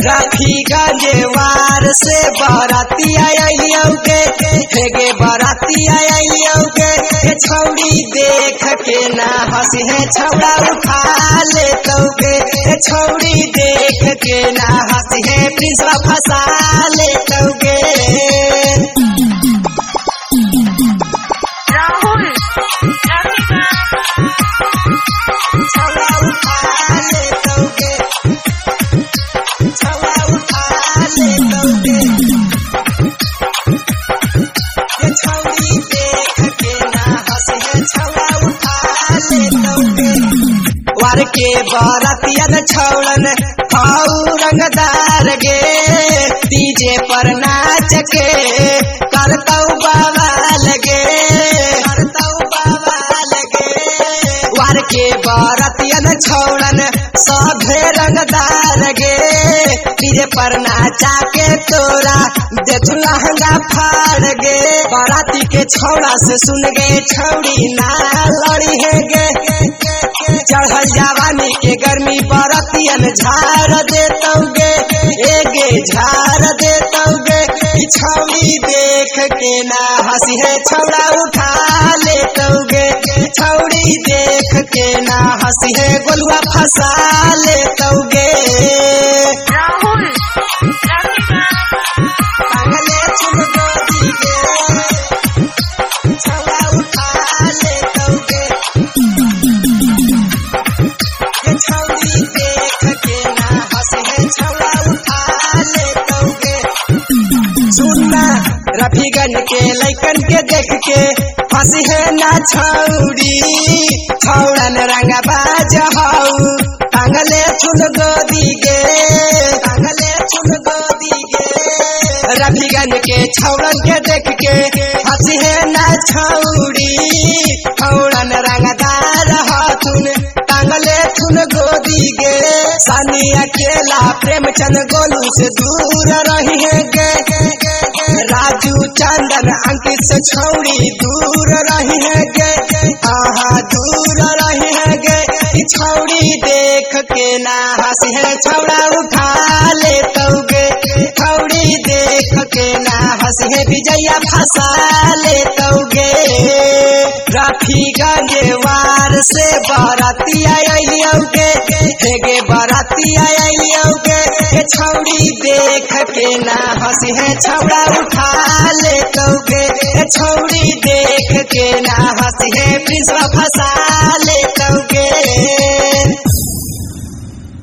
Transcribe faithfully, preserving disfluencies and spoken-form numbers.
रफीगंज वार से बाराती आयोगे हेगे बाराती आयोगे छौड़ी देख के ना हंसी है छौड़ा उठा ले तोगे छौड़ी देख के ना हंसी है प्रिंसवा फंसा ले तोगे राहुल छौड़ा उठा ले तोगे छौड़ा उठा ले तोगे छौड़ी देख के ना हंसी है छौड़ा उठा ले तोगे वार के बारातियन छौड़न खाऊ रंगदार गे डीजे पर नाच के करतौ बाबा लगे करतौ बाबा लगे वार के बारातियन छौड़न सभे रंगदार गे डीजे पर नाचा के तोरा देख लहंगा फाड़ गे बाराती के छौड़ा से सुन गए छौड़ी ना लड़ी है गे चढ़ल जवानी के गर्मी बरतियन झाड़ देतौगे एगे झाड़ देतौगे छौड़ी देख के ना हंसी है छौड़ा उठा लेतौगे छौड़ी देख के ना हंसी है गोलुआ फंसा लेतौगे राहुल पागले चुन गोदी गे छौड़ा उठा लेतौगे छौड़ी देख के ना हंसी है छौड़ा उठा लेतौगे सुनना रफीगंज के लइकन के देख के हंसी है ना छौड़ी छौड़न रंगा बाज हऊ टांगले चुन गोदी गे टांगले चुन गोदी गे रफीगंज के छौड़न के देख के हंसी है ना छौड़ी छौड़न रंगदार हथुन टांगले चुन गोदी गे सानी अकेला प्रेमचंद गोलू से दूर रही है गे राजू चंदन अंकित से छौड़ी दूर रही है गे आहा दूर रही है गे छौड़ी देख के ना हंसी है छौड़ा उठा ले तौगे छौड़ी देख के ना हंसी है विजया फंसा ले तौगे रफीगंज वार से बाराती आयोगे हेगे बाराती आयोगे छौड़ी देख के ना हंसी है छौड़ा उठा ले तौगे छौड़ी देख के ना हंसी है प्रिंसवा फंसा